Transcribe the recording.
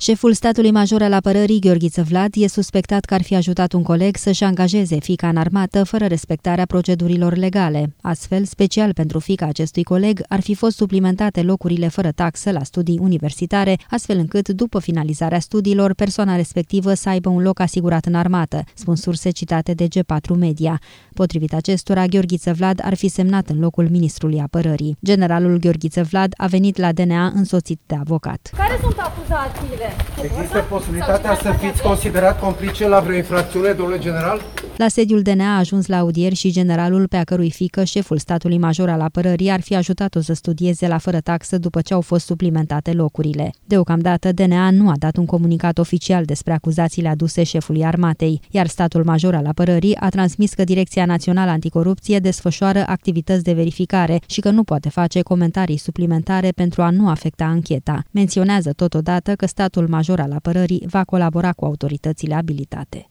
Șeful statului major al apărării, Gheorghiță Vlad, e suspectat că ar fi ajutat un coleg să-și angajeze fiica în armată fără respectarea procedurilor legale. Astfel, special pentru fiica acestui coleg, ar fi fost suplimentate locurile fără taxă la studii universitare, astfel încât, după finalizarea studiilor, persoana respectivă să aibă un loc asigurat în armată, spun surse citate de G4 Media. Potrivit acestora, Gheorghiță Vlad ar fi semnat în locul ministrului apărării. Generalul Gheorghiță Vlad a venit la DNA însoțit de avocat. Care sunt acuzațiile? Există posibilitatea să fiți considerat complice la vreo infracțiune, domnule general? La sediul DNA a ajuns la audieri și generalul pe a cărui fiică, șeful statului major al apărării, ar fi ajutat-o să studieze la fără taxă după ce au fost suplimentate locurile. Deocamdată, DNA nu a dat un comunicat oficial despre acuzațiile aduse șefului armatei, iar statul major al apărării a transmis că Direcția Națională Anticorupție desfășoară activități de verificare și că nu poate face comentarii suplimentare pentru a nu afecta ancheta. Menționează totodată că statul major al apărării va colabora cu autoritățile abilitate.